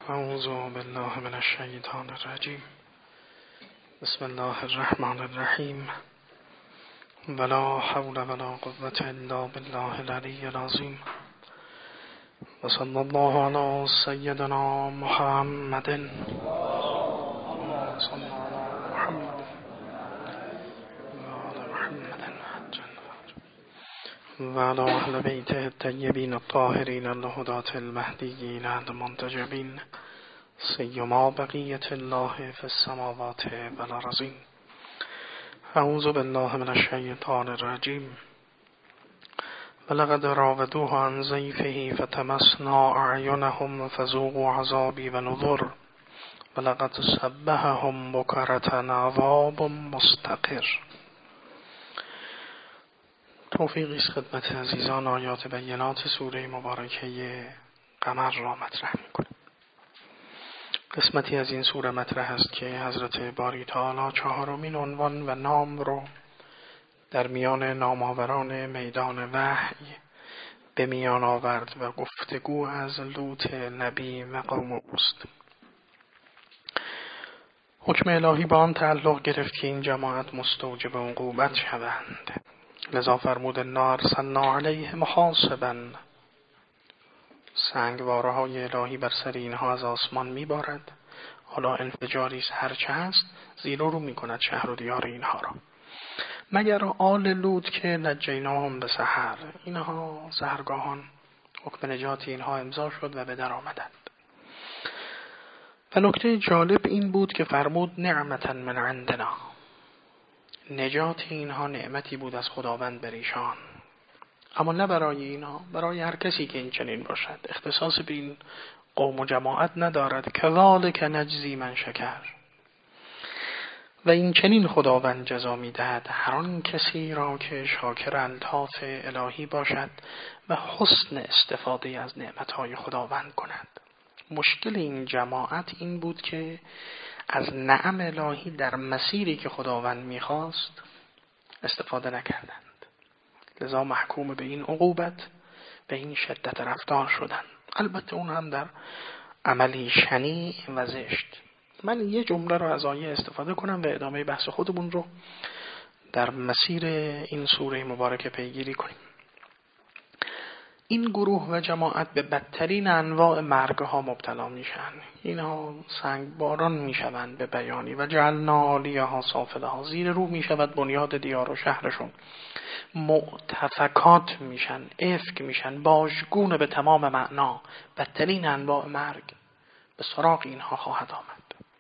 اعوذ بالله من الشیطان الرجیم. بسم الله الرحمن الرحیم. ولا حول ولا قوة الا بالله العلی العظیم. و صلی الله علی سیدنا محمد و علی اهل بیته الطیبین الطاهرین الهداة المهدیین المنتجبین سیما بقیة الله فی السماوات والارضین. اعوذ بالله من الشیطان الرجیم. ولقد راودوه عن ضیفه فتمسنا اعینهم فذوقوا عذابی و نذر ولقد سبحهم بکرة عذاب مستقر. توفیقی است خدمت عزیزان آیات بینات سوره مبارکه قمر را مطرح می‌کنیم. قسمتی از این سوره مطرح است که حضرت باری تعالی چهارمین عنوان و نام رو در میان نامآوران میدان وحی به میان آورد و گفتگو از لوط نبی و قوم اوست. حکم الهی با آن تعلق گرفت که این جماعت مستوجب عقوبت شوند، لذا فرمود انا ارسلنا علیهم حاصبا. سنگواره های الهی بر سر اینها از آسمان میبارد. حالا انفجاری است هرچه هست زیر و رو میکند شهر و دیار اینها را، مگر آل لوط که نجیناهم به سحر. اینها سحرگاهان حکم نجات اینها امضا شد و به در آمدند. و نکته جالب این بود که فرمود نعمتا من عندنا. نجات اینها نعمتی بود از خداوند بر ایشان، اما نه برای اینها، برای هر کسی که این چنین باشد. اختصاص به این قوم و جماعت ندارد. کذالک نجزی من شکر. و این چنین خداوند جزا می‌دهد هر آن کسی را که شاکر الطاف الهی باشد و حسن استفاده از نعمت‌های خداوند کند. مشکل این جماعت این بود که از نعم الهی در مسیری که خداوند می‌خواست استفاده نکردند، لذا محکوم به این عقوبت، به این شدت رفتار شدند. البته اون هم در عملی شنیع و زشت. من یه جمله رو از آیه استفاده کنم و ادامه بحث خودمون رو در مسیر این سوره مبارکه پیگیری کنیم. این گروه و جماعت به بدترین انواع مرگ‌ها مبتلا میشن. اینها سنگباران میشوند به بیانی و جعلنا عالیها سافلها. زیر رو میشود بنیاد دیار و شهرشون. معتفکات میشن، افک میشن، باژگونه به تمام معنا. بدترین انواع مرگ به سراغ اینها خواهد آمد.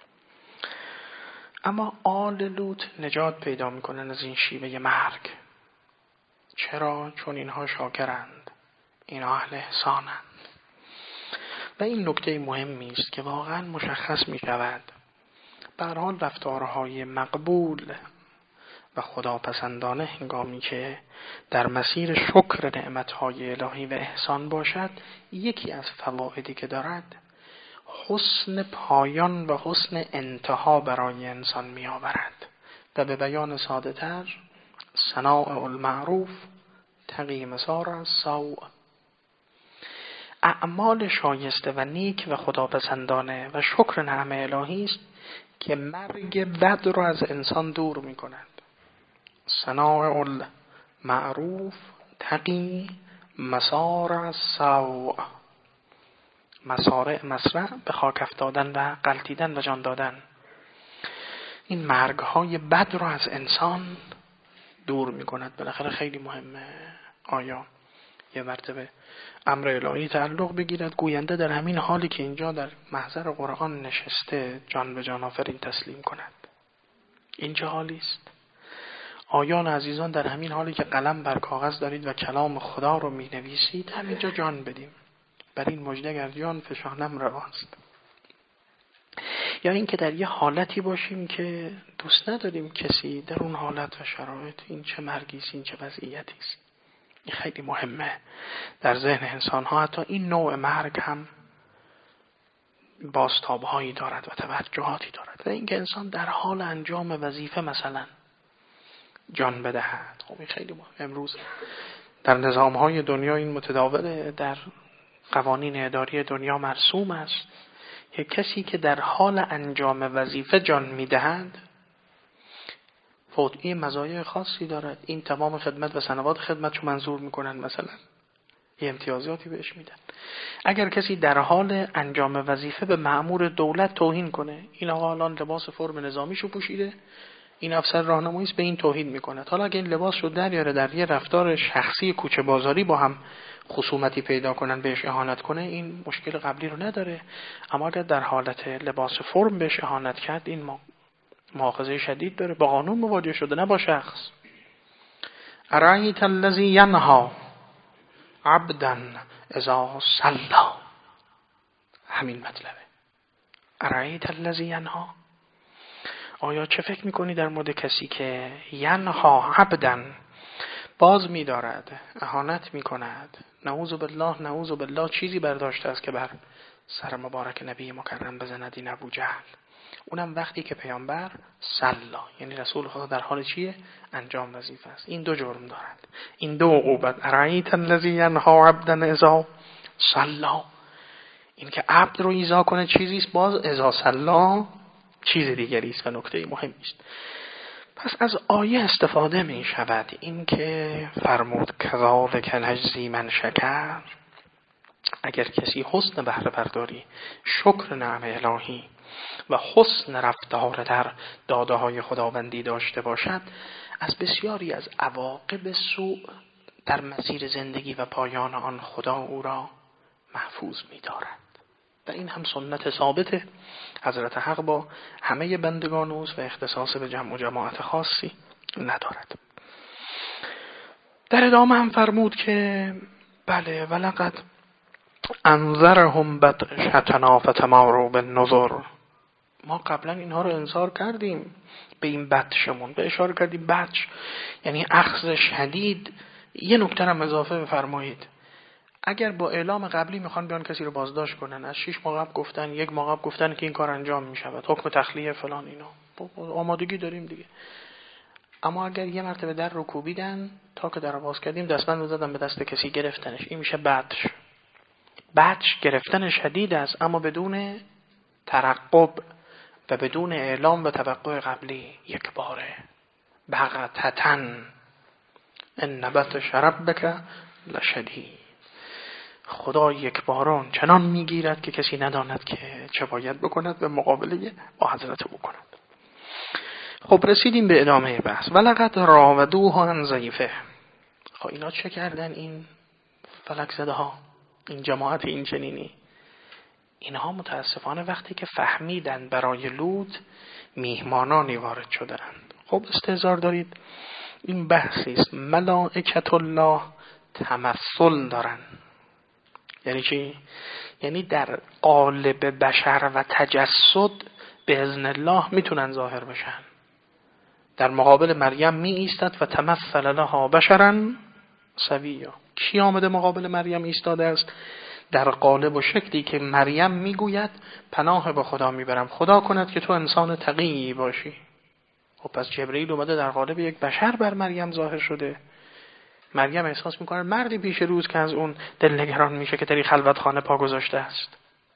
اما آل لوط نجات پیدا میکنن از این شیوه مرگ. چرا؟ چون اینها شاکرند، اینها اهل احسانند. و این نکته مهمی است که واقعا مشخص می شود به هر حال رفتارهای مقبول و خداپسندانه هنگامی که در مسیر شکر نعمتهای الهی و احسان باشد، یکی از فوائدی که دارد حسن پایان و حسن انتها برای انسان می آورد. و به بیان ساده تر، صناع المعروف تقی مسار السوء. اعمال شایسته و نیک و خداپسندانه و شکر نعمت الهی است که مرگ بد را از انسان دور می کند. صناع المعروف تقی مسار السوء. مسارع مسرع به خاک افتادن و غلطیدن و جان دادن. این مرگ های بد را از انسان دور می کند. بالاخره خیلی مهمه آیا یه مرتبه امر الهی تعلق بگیرد، گوینده در همین حالی که اینجا در محضر قرآن نشسته جان به جان آفرین تسلیم کند. این چه حالی است؟ آیان عزیزان در همین حالی که قلم بر کاغذ دارید و کلام خدا رو می نویسید، همینجا جان بدیم. بر این مژده اگر جان فشانم رواست. یا این که در یه حالتی باشیم که دوست نداریم کسی در اون حالت و شرایط. این چه مرگی است، این چه وضعیتی است. این خیلی مهمه در ذهن انسان ها. حتی این نوع مرگ هم بازتاب‌هایی دارد و توجهاتی دارد. و اینکه انسان در حال انجام وظیفه مثلا جان بدهد. خب این خیلی مهم. امروز در نظام‌های دنیا این متداوله، در قوانین اداری دنیا مرسوم است که کسی که در حال انجام وظیفه جان میدهد این مزایای خاصی دارد. این تمام خدمت و سنوات خدمتشو منظور میکنن، مثلا یه امتیازاتی بهش میدن. اگر کسی در حال انجام وظیفه به مأمور دولت توهین کنه، این آقا الان لباس فرم نظامیشو پوشیده، این افسر راهنمایی است، به این توهین میکنه. حالا اگه این لباسشو دریاره در یه رفتار شخصی کوچه بازاری با هم خصومتی پیدا کنن، بهش اهانت کنه، این مشکل قبلی رو نداره. اما اگر در حالت لباس فرم بهش اهانت کرد، این مؤاخذه شدید داره، با قانون مواجه شده، نه با شخص. ارایت الذی ینها عبدا اذا صلی، همین مطلبه. ارایت الذی ینها، آیا چه فکر میکنی در مورد کسی که ینها عبدا، باز می‌دارد، اهانت می‌کند، نعوذ بالله چیزی برداشته است که بر سر مبارک نبی مکرم بزند، این ابو جهل. اونم وقتی که پیامبر صلا، یعنی رسول خدا در حال چیه؟ انجام وظیفه است. این دو جرم دارد، این دو عقوبت. ارایت الذی ینها عبدا اذا صلا، این که عبد رو ایذا کنه چیزی است، باز اذا صلا چیز دیگری است و نکته مهمی است. پس از آیه استفاده می شود این که فرمود کذالک نجزی من شکر، اگر کسی حسن بهره برداری، شکر نعم الهی و حسن رفتار در داده های خداوندی داشته باشد، از بسیاری از عواقب سوء در مسیر زندگی و پایان آن خدا او را محفوظ می دارد. و این هم سنت ثابته حضرت حق با همه بندگان اوست و اختصاص به جمع و جماعت خاصی ندارد. در ادامه هم فرمود که بله ولقد انذرهم بطشتنا فتماروا بالنذر، ما قبلا اینها رو انذار کردیم به این بطشمون، به اشاره کردیم بطش یعنی اخذ شدید. یه نکته هم اضافه بفرمایید، اگر با اعلام قبلی میخوان بیان کسی رو بازداشت کنن، از 6 ماه قبل گفتن، 1 ماه قبل گفتن که این کار انجام میشود، حکم تخلیه فلان، اینا آمادگی داریم دیگه. اما اگر یه مرتبه در رو کوبیدن، تا که در باز کردیم دستبند زدن به دست کسی گرفتنش، این میشه بطش. بطش گرفتن شدید است، اما بدون ترقب و بدون اعلام و توقع قبلی، یک باره بغتتن ان بطش ربک لشدید. خدا یک باران چنان میگیرد که کسی نداند که چه باید بکند به مقابله با حضرت او کند. خب رسیدیم به ادامه بحث. ولقد راودوه عن ضیفه. خب اینا چه کردن این فلک زده ها، این جماعت این چنینی؟ اینها متاسفانه وقتی که فهمیدن برای لوط میهمانانی وارد شدند. خب استهزار دارید، این بحثی است. ملائکت الله تمثل دارن. یعنی چی؟ یعنی در قالب بشر و تجسد به اذن الله میتونن ظاهر بشن. در مقابل مریم می ایستد و تمثل لها بشرا سویا. کی آمده مقابل مریم ایستاده است؟ در قالب و شکلی که مریم میگوید پناه به خدا میبرم، خدا کند که تو انسان تقیی باشی. خب پس جبرئیل اومده در قالب یک بشر بر مریم ظاهر شده. مریم احساس میکنه مردی پیش روز که از اون دلنگران میشه که در خلوت خانه پا گذاشته است.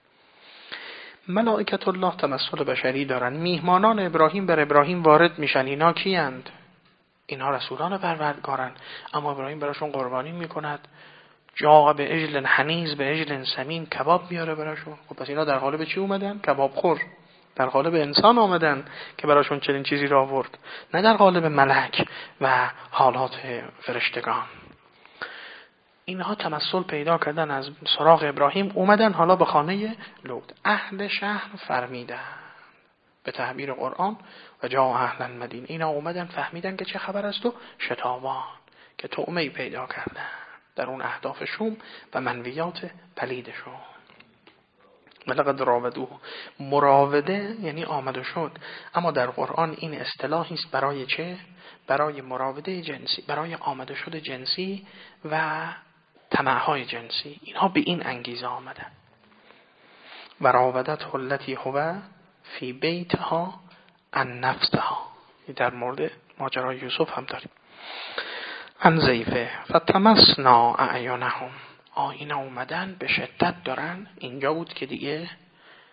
ملائکت الله تمثل بشری دارن. میهمانان ابراهیم بر ابراهیم وارد میشن. اینا کیند؟ اینا رسولان پروردگارن، اما ابراهیم براشون قربانی میکند. جا به عجل حنیز به عجل سمین، کباب میاره براشون. خب پس اینا در قالب چی اومدن؟ کباب خور. در قالب انسان آمدن که براشون چنین چیزی را آورد، نه در قالب ملک و حالات فرشتگان. اینها تمثل پیدا کردن از سراغ ابراهیم، اومدن حالا به خانه لوط. اهل شهر فرمیدن به تعبیر قرآن و جا اهل المدینه، اینا اومدن فهمیدن که چه خبر است و شتابان که طعمه‌ای پیدا کردن در اون اهداف شوم و منویات پلیدشون. ولقد راودوه، مراوده یعنی آمد و شد، اما در قرآن این اصطلاحی است برای چه؟ برای مراوده جنسی، برای آمد و شد جنسی و طمع‌های جنسی. اینها به این انگیزه آمدن. و راودته التی هو فی بیتها عن نفسها، در مورد ماجرای یوسف هم داریم. عن ضیفه فتمسنا اعینهم، اینا اومدن به شدت دارن. اینجا بود که دیگه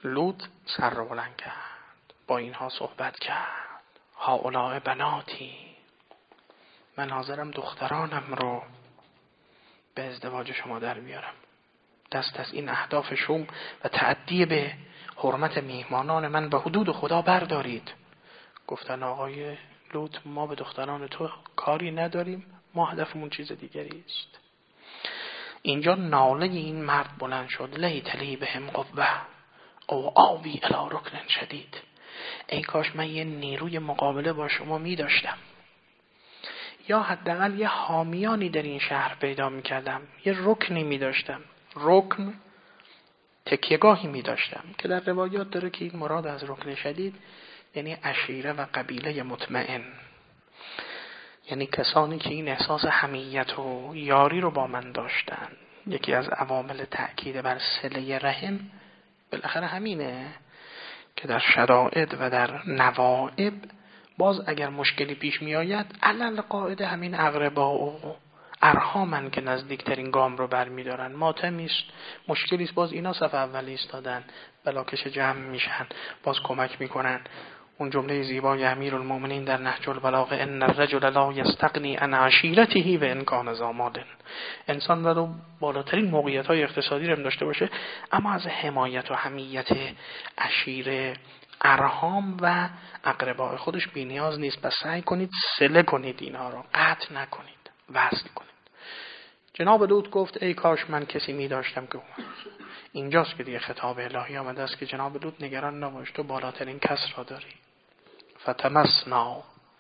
لوط سر رو بلند کرد، با اینها صحبت کرد. هؤلاء بناتی، من حاضرم دخترانم رو به ازدواج شما در بیارم. دست از این اهداف شوم و تعدی به حرمت میهمانان من به حدود خدا بردارید. گفتن آقای لوط ما به دختران تو کاری نداریم، ما هدفمون چیز دیگری است. اینجا ناله این مرد بلند شد، لیت لی بهم قوة او آوی الی رکن شدید. ای کاش من یه نیروی مقابله با شما می داشتم، یا حداقل یه حامیانی در این شهر پیدا می کردم، یه رکنی می داشتم، رکن تکیهگاهی می داشتم که در روایات داره که این مراد از رکن شدید یعنی عشیره و قبیله مطمئن، یعنی کسانی که این احساس حمیت و یاری رو با من داشتن. یکی از عوامل تأکید بر صله رحم بالاخره همینه که در شرائط و در نوائب باز اگر مشکلی پیش می آید علل قاعده همین اقربا و ارحامن که نزدیکترین گام رو برمی دارن. ماتمی است، مشکلی است، باز اینا صف اول ایستادن، بلاکش جمع میشن، باز کمک میکنن. اون جمله زیبای امیرالمومنین در نهج البلاغه ان الرجل لا یستغنی عن عشیرته و ان کان ذا مال. انسان ولو بالاترین موقعیت‌های اقتصادی رو داشته باشه اما از حمایت و حمیت عشیره، ارحام و اقرباء خودش بی‌نیاز نیست. پس سعی کنید صله کنید، اینها رو قطع نکنید، وصل کنید. جناب لوط گفت ای کاش من کسی می داشتم که اینجاست که دیگه خطاب الهی آمده است که جناب لوط نگران نباش، تو بالاترین کس را داری. فتمسنا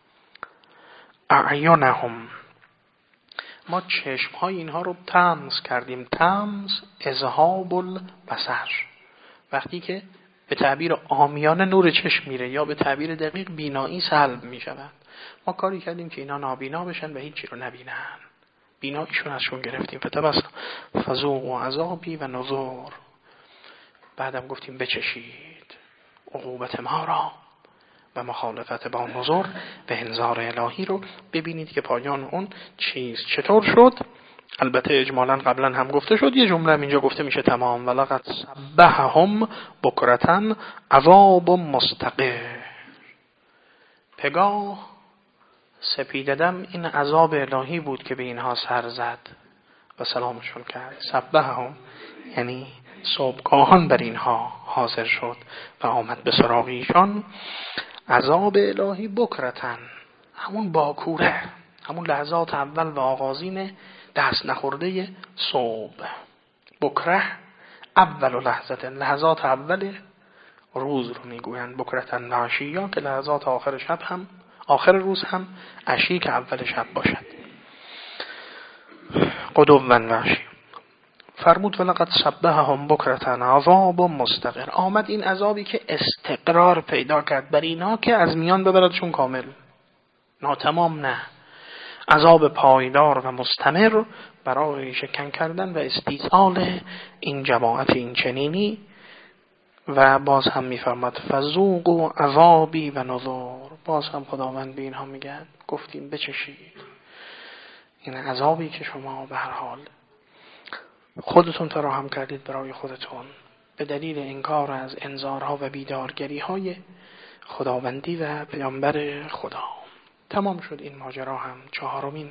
اعینهم، ما چشمهای اینها رو تمس کردیم. تمس اذهاب البصر، وقتی که به تعبیر عامیانه نور چشم میره یا به تعبیر دقیق بینایی سلب میشود. ما کاری کردیم که اینا نابینا بشن و هیچی رو نبینن، بیناییشون ازشون گرفتیم. فتبسم فذوقوا عذابی و نذر، بعدم گفتیم بچشید عقوبت ما را و مخالفت با نذر به انذار الهی رو. ببینید که پایان اون چطور شد. البته اجمالا قبلا هم گفته شد، یه جمله اینجا گفته میشه تمام. ولقد سبحهم بکرتن عذاب مستقر، پگاه سپیددم این عذاب الهی بود که به اینها سر زد و سلامشون کرد. سبحهم یعنی صبحگاهان بر اینها حاضر شد و آمد به سراغ ایشان. عذاب الهی بکرتن، همون باکوره، همون لحظات اول و آغازین دست نخورده صبح. بکره اول لحظات اول روز رو میگویند. بکرتن و عشیا که لحظات آخر شب هم، آخر روز هم، عشی که اول شب باشد. قدوون و عشی. فرمود ولقد سبحهم بکرتن عذاب مستقر، آمد این عذابی که استقرار پیدا کرد بر اینها که از میان ببردشون کامل، ناتمام نه، عذاب پایدار و مستمر برای شکن کردن و استیصال این جماعت این چنینی. و باز هم میفرماد فذوقوا عذابی و نذر، باز هم خداوند به اینها میگه گفتیم بچشید این عذابی که شما به هر حال خودتون فراهم کردید برای خودتون به دلیل انکار از انذارها و بیدارگری‌های خداوندی و پیامبر خدا. تمام شد این ماجرا. هم چهارمین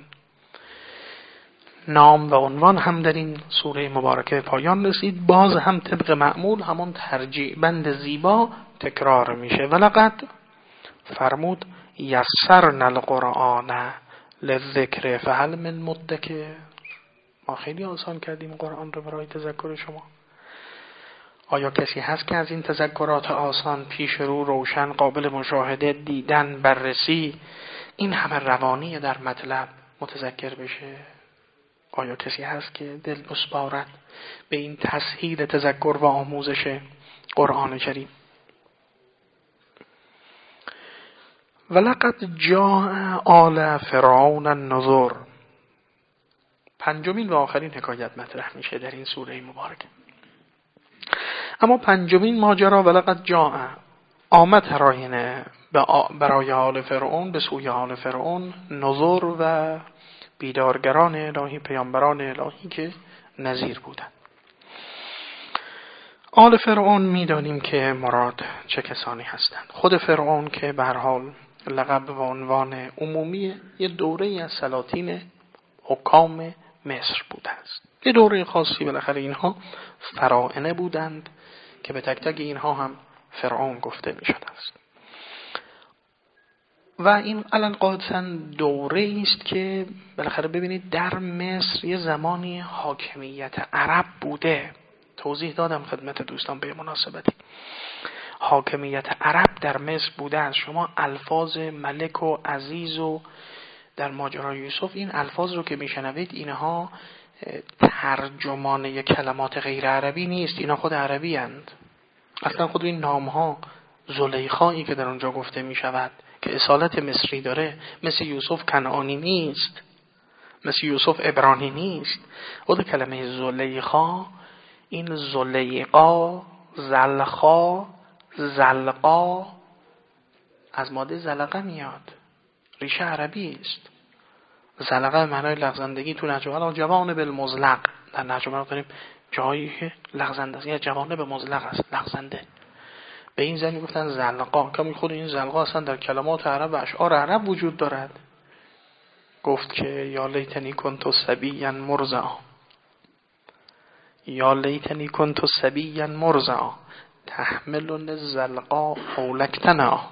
نام و عنوان هم در این سوره مبارکه پایان رسید. باز هم طبق معمول همون ترجیع بند زیبا تکرار میشه. ولقد فرمود یسرنا القرآن للذکر فهل من مدکر، ما خیلی آسان کردیم قرآن رو برای تذکر شما. آیا کسی هست که از این تذکرات آسان، پیش رو، روشن، قابل مشاهده، دیدن، بررسی، این همه روانی در مطلب متذکر بشه؟ آیا کسی هست که دل بسپارد به این تسهیل تذکر و آموزش قرآن کریم؟ ولقد جاء آل فرعون النذر، پنجمین و آخرین حکایت مطرح میشه در این سوره مبارکه. اما پنجمین ماجرا ولقد جاء، آمد هراینه برای آل فرعون، به سوی آل فرعون، نذر و بیدارگران الهی، پیامبران الهی که نذیر بودند. آل فرعون میدانیم که مراد چه کسانی هستند. خود فرعون که به هر حال لقب و عنوان عمومی یه دوره از سلاطین حکام مصر بوده است. یه دوره خاصی بالاخره اینها فراعنه بودند که به تک تک اینها هم فرعون گفته می شده است. و این الان قاطعاً دوره است که بالاخره ببینید در مصر یه زمانی حاکمیت عرب بوده. توضیح دادم خدمت دوستان به مناسبتی. حاکمیت عرب در مصر بوده است. شما الفاظ ملک و عزیز و در ماجرای یوسف این الفاظ رو که میشنوید اینها ترجمانه کلمات غیر عربی نیست، اینا خود عربی اند. اصلا خود این نام ها زلیخایی که در اونجا گفته می شود که اصالت مصری داره، مثل یوسف کنعانی نیست، مثل یوسف عبرانی نیست. خود کلمه زلیخا، این زلیقا، زلخا، زلقا از ماده زلقه میاد، ریشه عربی است. زلقه به معنای لغزندگی. تو نهج البلاغه جوانب المزلق، در نهج البلاغه داریم جایی که لغزنده است، یا جوانب مزلق است، لغزنده. به این زنی گفتن زلقا. کمی خود این زلقا اصلا در کلمات عرب و اشعار عرب وجود دارد. گفت که یا لیتنی کنت صبیا مرضعا، یا لیتنی کنت صبیا مرضعا تحملن الزلقا حولکتنا.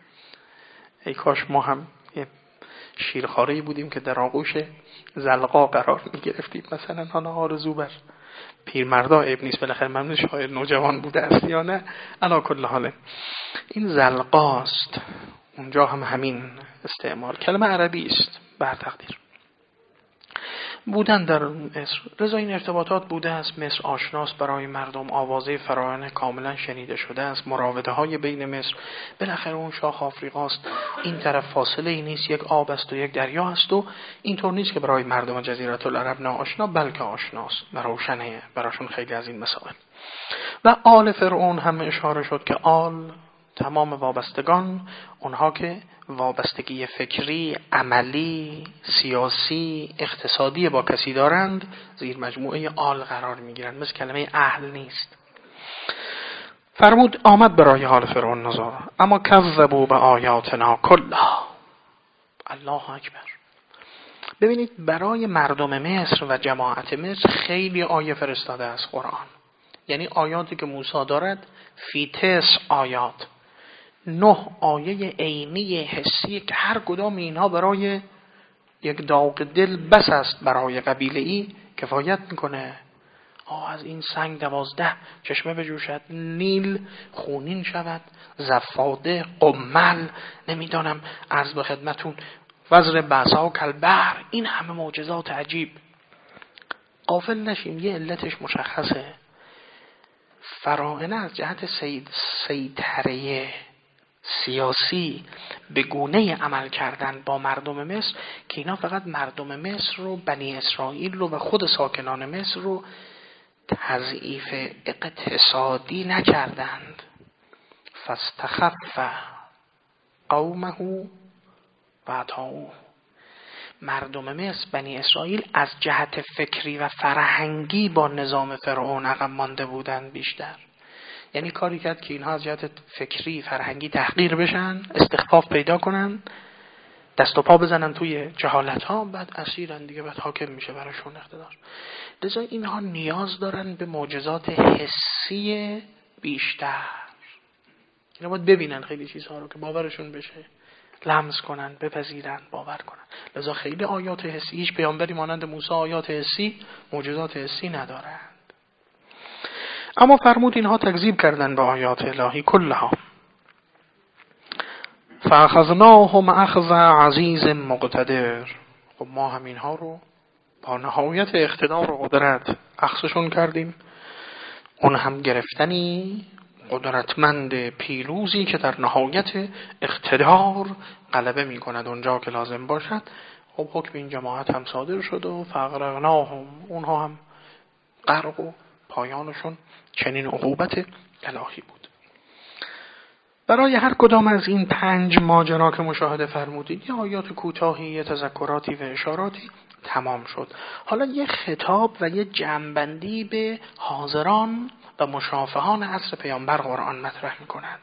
ای کاش ما هم شیرخواره‌ای بودیم که در آغوش زلقا قرار می‌گرفتیم. مثلا حالا آرزو بر پیرمردا عیب نیست، بالاخره ممنون شاعر نوجوان بوده است یا نه. علی کل حال این زلقاست، اونجا هم همین استعمال کلمه عربی است بر تقدیر. بودن در مصر رضا این ارتباطات بوده است. مصر آشناست برای مردم، آوازه فراعنه کاملا شنیده شده است، مراوده های بین مصر، بالاخره اون شاخ آفریقاست، این طرف فاصله ای نیست، یک آب است و یک دریا است و اینطور نیست که برای مردم جزیره العرب ناآشنا، بلکه آشناست و روشنه براشون خیلی از این مسائل. و آل فرعون هم اشاره شد که آل تمام وابستگان، اونها که وابستگی فکری، عملی، سیاسی، اقتصادی با کسی دارند زیر مجموعه آل قرار میگیرند. مثل کلمه اهل نیست. فرمود آمد برای حال فرعون نزول، اما کذبوا به آیاتنا کلها. الله اکبر. ببینید برای مردم مصر و جماعت مصر خیلی آیه فرستاده از قرآن. یعنی آیاتی که موسی دارد فی 9 آیات، 9 آیه عینی حسی که هر کدام اینها برای یک داغ دل بس است، برای قبیله ای کفایت میکنه. از این سنگ 12 چشمه بجوشد، نیل خونین شود، زفاده، قمل، نمیدانم عرض به خدمتون وزر بسا و کلبر، این همه معجزات عجیب. غافل نشیم یه علتش مشخصه. فراعنه از جهت سیطره سیاسی به گونه عمل کردن با مردم مصر که اینا فقط مردم مصر رو، بنی اسرائیل رو و خود ساکنان مصر رو تضعیف اقتصادی نکردند. فاستخف قومه و اطاعوه. مردم مصر، بنی اسرائیل از جهت فکری و فرهنگی با نظام فرعون عقب مانده بودند بیشتر. یعنی کاری کرد که اینها از جهت فکری فرهنگی تحقیر بشن، استخفاف پیدا کنن، دست و پا بزنن توی جهالت ها، بعد اسیرن دیگه، بعد حاکم میشه براشون اقتدار. لذا اینها نیاز دارن به معجزات حسی بیشتر. اینا باید ببینن خیلی چیزها رو که باورشون بشه، لمس کنن، بپذیرن، باور کنن. لذا خیلی آیات حسی، هیچ پیامبری مانند موسی آیات حسی، معجزات حسی ندارند. اما فرمود اینها تکذیب کردن به آیات الهی کلها. فاخذناهم اخذ عزیز مقتدر. خب ما هم اینها رو با نهایت اقتدار و قدرت اخذشون کردیم. اون هم گرفتنی قدرتمند پیروزی که در نهایت اقتدار غلبه می کند اونجا که لازم باشد. خب حکم این جماعت هم صادر شد و فاغرقناهم، اونها هم غرق و پایانشون چنین عقوبت الهی بود. برای هر کدام از این 5 ماجرا که مشاهده فرمودید یه آیات کوتاهی، یه تذکراتی و اشاراتی تمام شد. حالا یه خطاب و یه جنبندی به حاضران و مشافهان عصر پیامبر قرآن مطرح میکند.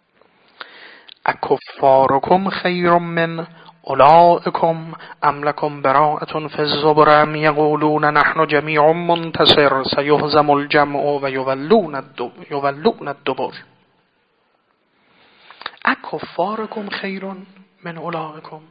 اکفارکم خیر من اولئکم ام لکم براءة فی الزبر ام یقولون نحن جمیع منتصر سیهزم الجمع و یولون الدبر. اکفارکم خیر من اولئکم،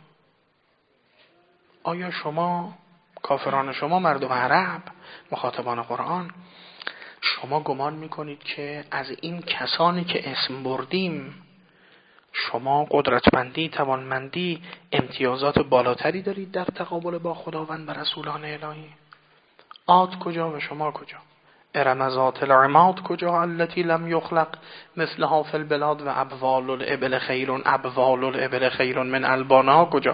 آیا شما کافران شما مردم عرب مخاطبان قرآن شما گمان میکنید که از این کسانی که اسم بردیم شما قدرتمندی، توانمندی، امتیازات بالاتری دارید در تقابل با خداوند و رسولان الهی؟ عاد کجا و شما کجا؟ ارم ذات العماد کجا التي لم یخلق مثلها فی البلاد و ابوال الابل خیر من البانها کجا؟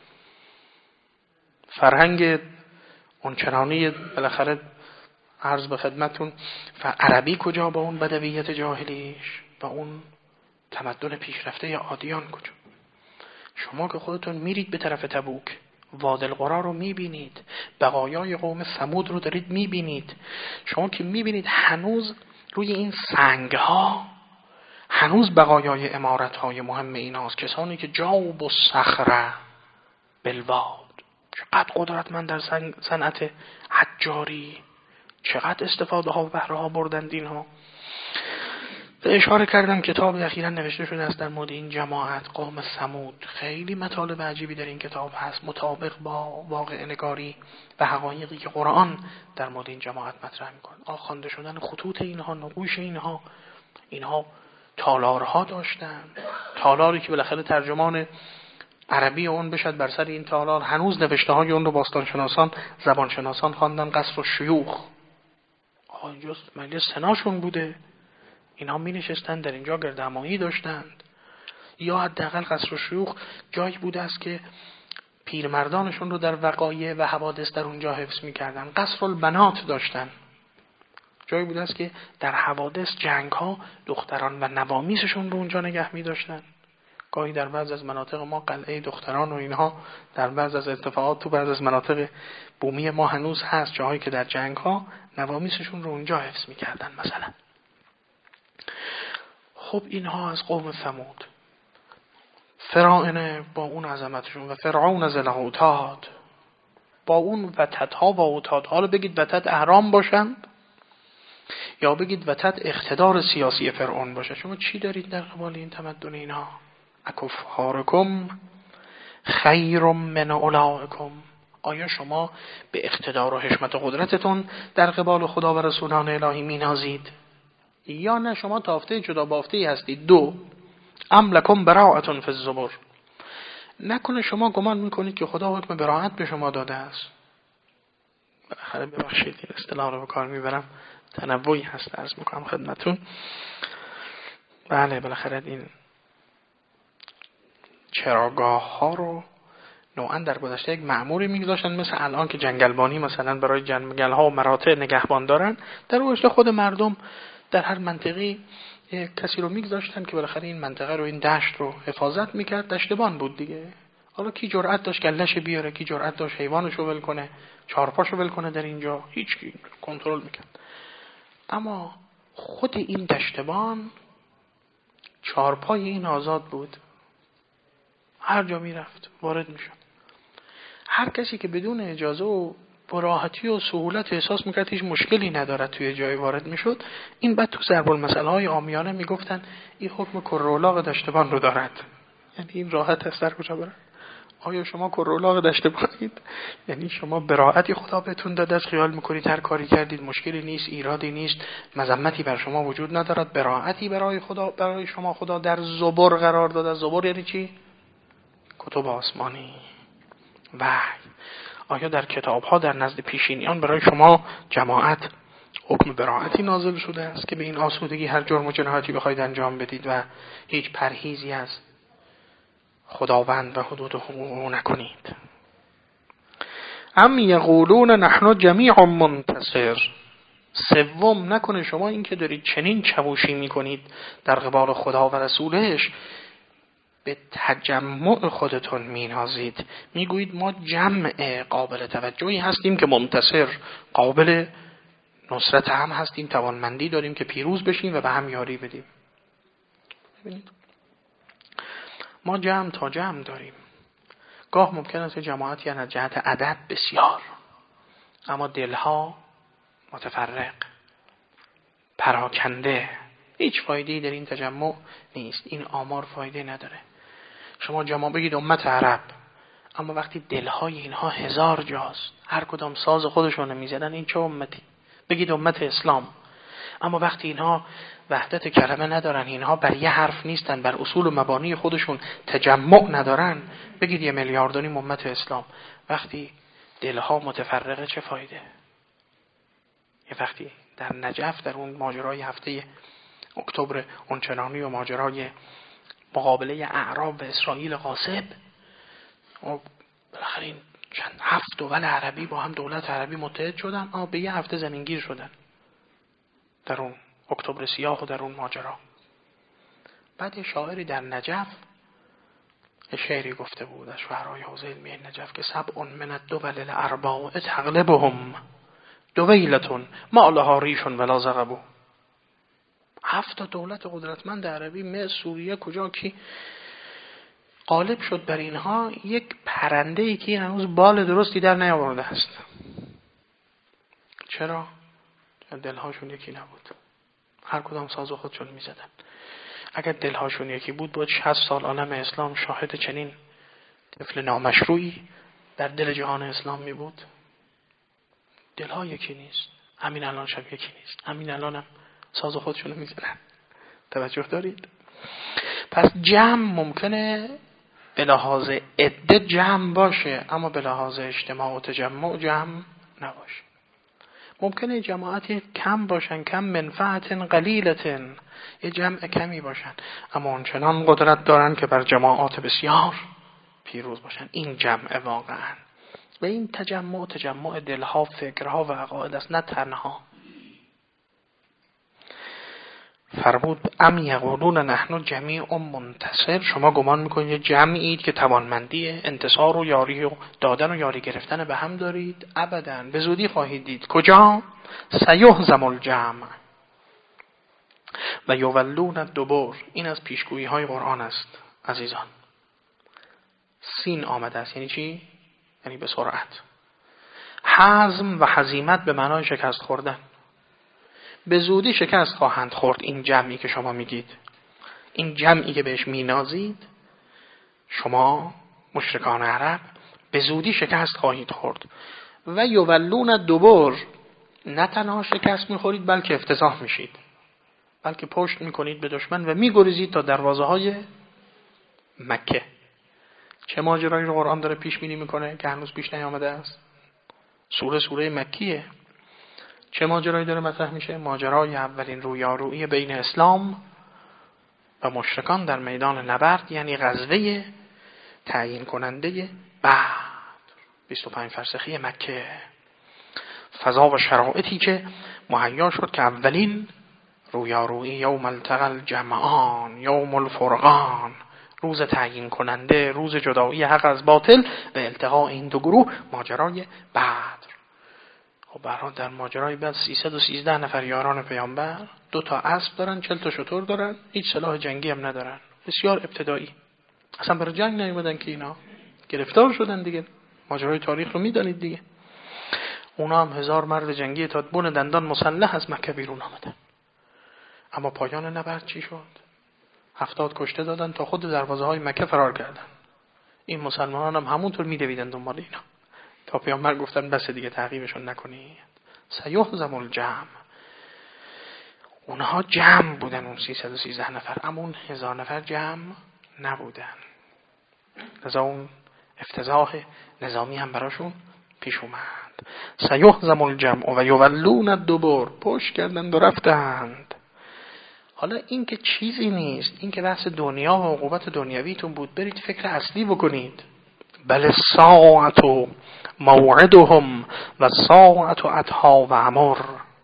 فرهنگ اونچنانی بالاخره عرض به خدمتون عربی کجا با اون بدویت جاهلیش و اون تمدن پیشرفته عادیان کجا؟ شما که خودتون میرید به طرف تبوک، وادی القرا رو میبینید، بقایای قوم ثمود رو دارید میبینید، شما که میبینید هنوز روی این سنگ ها هنوز بقایای عمارت های مهم ایناست، کسانی که جاوب الصخره بالواد، چقدر قدرتمند در صنعت حجاری، چقدر استفاده ها و بهره ها بردند اینها. اشاره کردم کتاب اخیراً نوشته شده است در مورد این جماعت قوم ثمود. خیلی مطالب عجیبی در این کتاب هست مطابق با واقع نگاری و حقایقی که قرآن در مورد این جماعت مطرح میکنه. خوانده شدن خطوط اینها، نقوش اینها تالارها داشتن، تالاری که بالاخره ترجمان عربی اون بشد بر سر این تالار. هنوز نوشته های اون رو باستانشناسان، زبانشناسان خواندن. قصر الشیوخ، اینجا مجلس سناشون بوده، اینها می نشستند در اینجا گردهمایی داشتند. یا حداقل قصر الشیوخ جایی بوده است که پیرمردانشون رو در وقایع و حوادث در اونجا حفظ می کردن. قصر البنات داشتن، جایی بوده است که در حوادث جنگ ها دختران و نوامیسشون رو اونجا نگه می داشتن. گاهی در بعض از مناطق ما قلعه دختران و اینها در بعض از اتفاقات تو بعض از مناطق بومی ما هنوز هست، جاهایی که در جنگ ها نوامیسشون رو اونجا حفظ می کردن مثلا. خب اینها از قوم ثمود، فرعون با اون عظمتشون و فرعون ذی الاوتاد با اون وتدها و اوتادها. رو بگید وتد احرام باشند یا بگید وتد اقتدار سیاسی فرعون باشه، شما چی دارید در قبال این تمدن اینها؟ اکفارکم خیر من اولئکم، آیا شما به اقتدار و حشمت و قدرتتون در قبال خدا و رسولان الهی مینازید یا نه شما تافته جدا بافته‌ای هستید؟ دو، ام لکم براءة فی الزبر، نکنه شما گمان میکنید که خدا حکم براءت به شما داده است. بالاخره ببخشید این اصطلاح رو به کار میبرم، تنوعی هست عرض میکنم خدمتون. بله بالاخره این چراگاه ها رو نوعا در گذشته یک مأموری میگذاشتن، مثل الان که جنگلبانی مثلا برای جنگل ها و مراتع نگهبان دارن، در گذشته خود مردم در هر منطقه کسی رو میگذاشتن که بالاخره این منطقه رو، این دشت رو حفاظت میکرد. دشتبان بود دیگه. حالا کی جرأت داشت گله‌ش بیاره، کی جرأت داشت حیوانش رو ول کنه، چهارپاشو ول کنه در اینجا، هیچ کی کنترل میکرد. اما خود این دشتبان چهارپای این آزاد بود، هر جا میرفت وارد میشد. هر کسی که بدون اجازه و با راحتی و سهولت احساس میکرد هیچ مشکلی ندارد توی جای وارد میشد، این بعد تو ضرب المثل های عامیانه میگفتن این حکم کرولاغ دشتبان رو دارد. یعنی این راحت است در کجا برد. آیا شما کرولاغ دشتبانید؟ یعنی شما براءتی خدا بهتون داده است، خیال میکنید هر کاری کردید مشکلی نیست، ایرادی نیست، مذمتی بر شما وجود ندارد. براءتی برای شما خدا در زبر قرار داده. زبر یعنی چی؟ کتب آسمانی، وحی. آیا در کتاب‌ها در نزد پیشینیان برای شما جماعت حکم براءتی نازل شده است که به این آسودگی هر جرم و جنایتی بخواید انجام بدید و هیچ پرهیزی از خداوند و حدود حقوق نکنید؟ ام یقولون نحن جمیع منتصر. سوم، نکنه شما این که دارید چنین چووشی میکنید در قبال خدا و رسولش به تجمع خودتون مینازید، میگویید ما جمع قابل توجهی هستیم که منتصر، قابل نصرت هم هستیم، توانمندی داریم که پیروز بشیم و به هم یاری بدیم. ببینید ما جمع تا جمع داریم. گاه ممکن است جماعتی از جهت عدد بسیار، اما دلها متفرق، پراکنده. هیچ فایده‌ای در این تجمع نیست. این آمار فایده نداره. شما جمع بگید امت عرب، اما وقتی دلهای اینها 1000 جاست، هر کدام ساز خودشون میزدن، این چه امتی؟ بگید امت اسلام. اما وقتی اینها وحدت کلمه ندارن، اینها بر یه حرف نیستن، بر اصول و مبانی خودشون تجمع ندارن، بگید 1.5 میلیارد امت اسلام. وقتی دلها متفرقه چه فایده؟ یه وقتی در نجف، در اون ماجرای هفته اکتبر اونچنانی و ماجرای مقابله اعراب و اسرائیل غاصب، بالاخره این چند 7 دول عربی با هم دولت عربی متحد شدن، به یه هفته زمینگیر شدن در اون اکتبر سیاه و در اون ماجرا. بعد یه شاعری در نجف شعری گفته بود از شعرهای حوزه علمی نجف که 7 من الدول الاربع تغلبهم دویلة ما لها ریش ولا زغب. 7 دولت قدرتمند عربی مصر، سوریه، کجا کی غالب شد بر اینها، یک پرنده‌ای که هنوز بال درستی در نیاورده است. چرا؟ دلهاشون یکی نبود. هر کدام ساز خودشون میزدن. اگر دلهاشون یکی بود، باید 60 سال عالم اسلام شاهد چنین طفل نامشروعی در دل جهان اسلام می بود. دلها یکی نیست. همین الان شب یکی نیست. همین الان هم ساز خودشونو میزنن. توجه دارید؟ پس جمع ممکنه به لحاظ عده جمع باشه، اما به لحاظ اجتماع و تجمع جمع نباشه. ممکنه جماعتی کم باشن، کم منفعت قلیلتن، یه جمع کمی باشن، اما اونچنان قدرت دارن که بر جماعات بسیار پیروز باشن. این جمع واقعا. و این تجمع دلها، فکرها و عقاید است، نه تنها. فرمود ام یقولون نحن جمیع منتصر، شما گمان میکنید یه جمعید که توانمندی انتصار و یاری و دادن و یاری گرفتن به هم دارید؟ ابداً. به زودی خواهید دید. کجا؟ سیهزم الجمع و یولون الدبر. این از پیشگویی های قرآن است عزیزان. سین آمده است یعنی چی؟ یعنی به سرعت. حزم و هزیمت به معنای شکست خوردن. به زودی شکست خواهند خورد این جمعی که شما میگید. این جمعی که بهش مینازید شما مشرکان عرب، به زودی شکست خواهید خورد. و یولون الدبر، نه تنها شکست میخورید بلکه افتضاح میشید، بلکه پشت میکنید به دشمن و میگریزید تا دروازه های مکه. چه ماجرایی رو قرآن داره پیش بینی میکنه که هنوز پیش نیامده است؟ سوره مکیه. چه ماجرایی داره مطرح میشه؟ ماجرای اولین رویارویی بین اسلام و مشرکان در میدان نبرد، یعنی غزوه تعیین کننده بدر، 25 فرسخی مکه. فضا و شرایطی که مهیا شد که اولین رویارویی یوم التقى الجمعان، یوم الفرقان، روز تعیین کننده، روز جدایی حق از باطل و التقاء این دو گروه، ماجرای بدر. خب برای در ماجرای بعد 313 نفر یاران پیامبر، 2 تا اسب دارن، 40 تا شتر دارن، هیچ سلاح جنگی هم ندارن، بسیار ابتدایی. اصلا برای جنگ نیومدن که اینا گرفتار شدن دیگه. ماجرای تاریخ رو میدانید دیگه. اونا هم 1000 مرد جنگی تا بن دندان مسلح از مکه بیرون آمدن. اما پایان نبرد چی شد؟ 70 کشته دادن تا خود دروازه های مکه فرار کردن. این مسلمانان هم همونطور میدویدن دنبال اینا تا پیامبر گفتن بس دیگه تعقیبشون نکنید. سیهزم الجمع. اونها جمع بودن، اون 313 نفر، اما اون 1000 نفر جمع نبودن. لذا اون افتضاح نظامی هم براشون پیش اومد. سیهزم الجمع و یولون الدبر، پشت کردند و رفتند. حالا این که چیزی نیست، این که بحث دنیا و عقوبت دنیویتون بود، برید فکر اصلی بکنید. بل ساعت و موعدهم و ساعت و ادها و امر.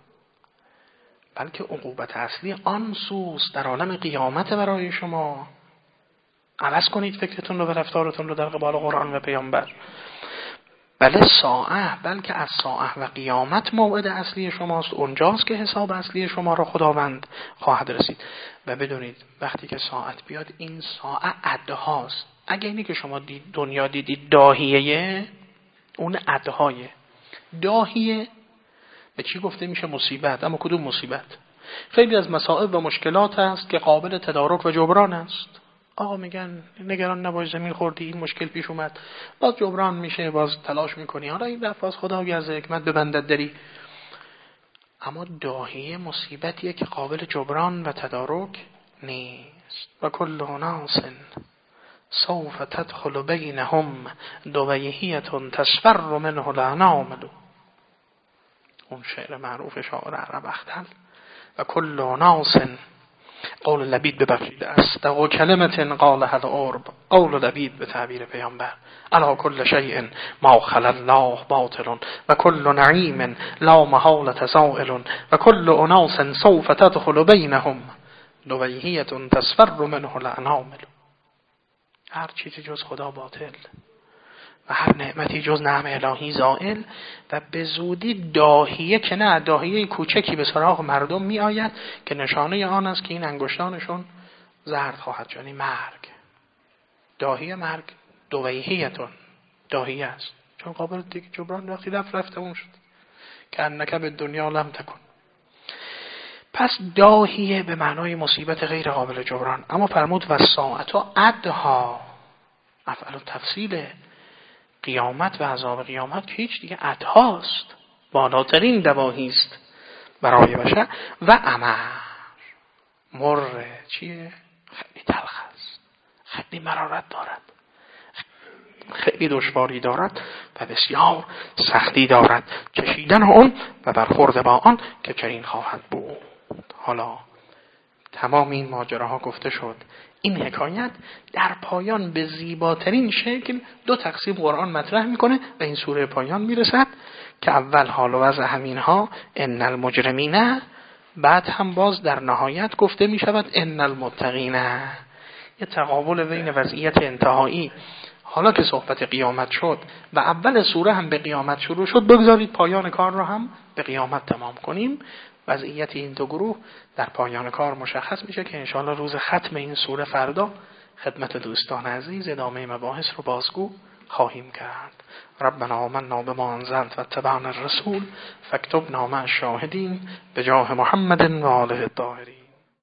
بلکه عقوبت اصلی آن سوست در عالم قیامت برای شما. عوض کنید فکرتون رو و رفتارتون رو در قبال قرآن و پیامبر. بله ساعه، بلکه از ساعه و قیامت موعد اصلی شماست، اونجاست که حساب اصلی شما را خداوند خواهد رسید. و بدونید وقتی که ساعت بیاد این ساعه ادهاست. اگه اینی که شما دنیا دیدید داهیه، اون ادهای داهیه به چی گفته میشه؟ مصیبت. اما کدوم مصیبت؟ خیلی از مصائب و مشکلات هست که قابل تدارک و جبران است. آقا میگن نگران نباش، زمین خوردی، این مشکل پیش اومد، باز جبران میشه، باز تلاش میکنی، حالا این دفعه از خدا از حکمت ببندد داری. اما داهیه مصیبتیه که قابل جبران و تدارک نیست. و کل ناس سوف تدخل بینهم دویهیة تصفر منه الانامل. اون شعر معروف شاعر عرب اختل. و کل ناس، قول لبید ببخشید است و کلمت قالها العرب، قول لبید به تعبیر پیامبر، الا کل شیء ما خلا الله باطل و کل نعیم لا محالة زائل و کل اناس سوف تدخل بینهم دویهیة تصفر منه الانامل. هر چیزی جز خدا باطل و هر نعمتی جز نعم الهی زائل و به زودی داهیه که نه، داهیه کوچکی به سراغ مردم می آید که نشانه آن است که این انگشتانشون زرد خواهد شد. مرگ، داهیه مرگ، دویهیتون داهیه است، چون قابل دیگه جبران وقتی رفته اون شد که انک به دنیا لم تکن. پس داهیه به معنای مصیبت غیر قابل جبران. اما فرمود و ساعت و ادها، افعل تفصیل قیامت و عذاب قیامت که هیچ دیگه ادهاست، بالاترین دواهی است برای بشر. و امر، مر چیه؟ خیلی تلخ است، خیلی مرارت دارد، خیلی دشواری دارد و بسیار سختی دارد کشیدن اون و برخورد با آن که چنین خواهد بود. حالا تمام این ماجراها گفته شد. این حکایت در پایان به زیباترین شکل دو تقسیم قرآن مطرح میکنه و این سوره پایان میرسد که اول حال و وضع همینها ان المجرمین، بعد هم باز در نهایت گفته میشود ان المتقین. یه تقابل بین وضعیت انتهایی حالا که صحبت قیامت شد و اول سوره هم به قیامت شروع شد، بگذارید پایان کار را هم به قیامت تمام کنیم. وضعیت این دو گروه در پایان کار مشخص میشه که انشاءالله روز ختم این سوره فردا خدمت دوستان عزیز ادامه مباحث رو بازگو خواهیم کرد. ربنا آمنا بما انزلت و اتبعنا الرسول فاکتبنا مع الشاهدین بجاه محمد و آله الطاهرین.